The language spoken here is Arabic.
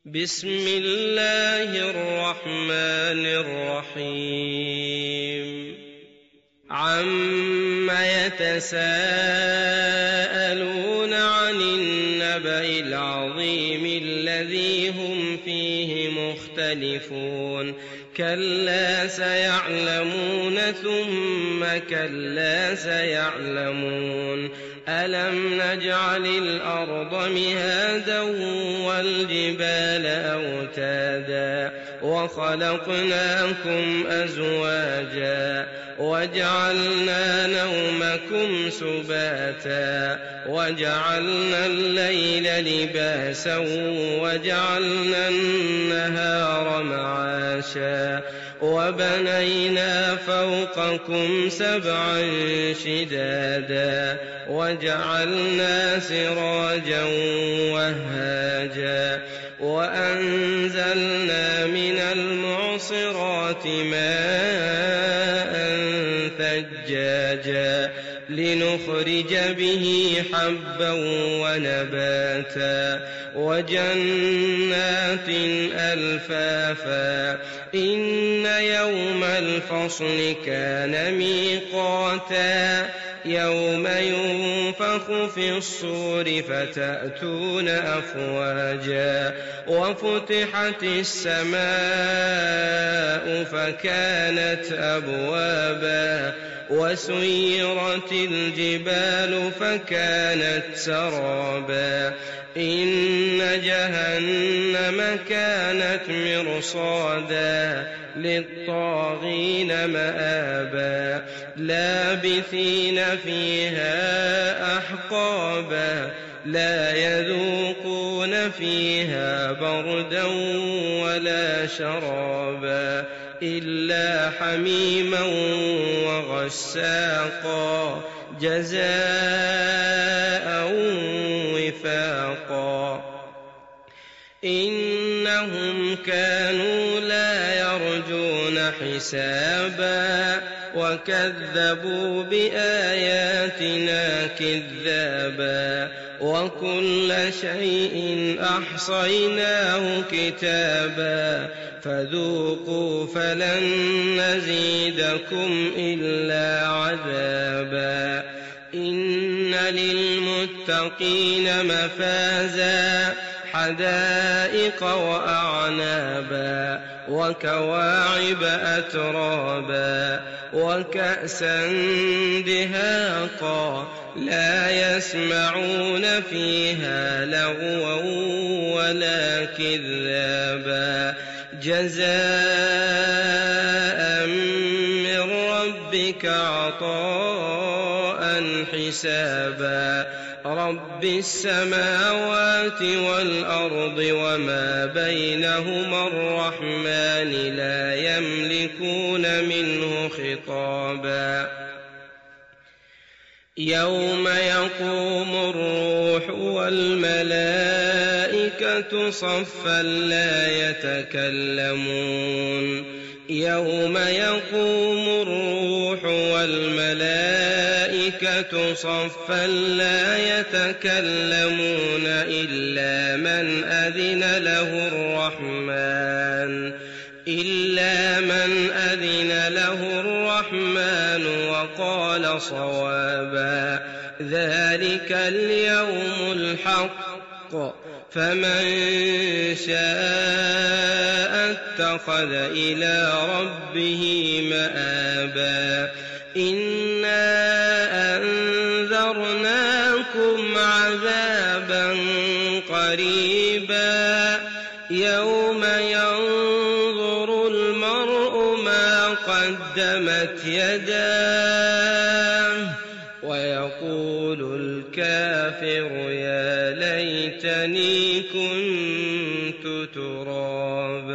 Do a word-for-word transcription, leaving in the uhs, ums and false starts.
بسم الله الرحمن الرحيم عم يتساءلون عن النبأ العظيم الذي هم فيه مختلفون كلا سيعلمون ثم كلا سيعلمون ألم نجعل الأرض مهادا والجبال أوتادا وخلقناكم أزواجا وجعلنا نومكم سباتا وجعلنا الليل لباسا وجعلنا النهار معاشا وبنينا فوقكم سبعا شدادا وجعلنا سراجا وهاجا وأنزلنا من المعصرات ماء ثجاجا لنخرج به حبا ونباتا وجنات ألفافا إن يوم الفصل كان ميقاتا يوم ينفخ في الصور فتأتون أفواجا وفتحت السماء فكانت أبوابا وسيرت الجبال فكانت سرابا إن جهنم كانت مرصادا للطاغين مآبا لابثين فيها أحقابا لا يذوقون فيها بردا ولا شرابا إلا حميما وغساقا جزاء وفاقا إنهم كانوا لا يرجون حسابا وكذبوا بآياتنا كذابا وكل شيء أحصيناه كتابا فذوقوا فلن نزيدكم إلا عذابا إن للمتقين مفازا حدائق وأعنابا وكواعب أترابا وكأسا دهاقا لا يسمعون فيها لغوا ولا كذابا جزاء من ربك عطاء حسابا رب السماوات والأرض وما بينهما الرحمن لا يملكون منه خطابا يوم يقوم الروح والملائكة صفا لا يتكلمون يوم يقوم الروح والملائكة صفا لا يتكلمون إلا من أذن له الرحمن إلا من أذن له الرحمن وقال صوابا ذلك اليوم الحق فمن شاء اتخذ إلى ربه مآبا إنا أنذرناكم عذابا قريبا يوم ينظر المرء ما قدمت يداه ويقول الكافر يا ليتني كنت ترابا.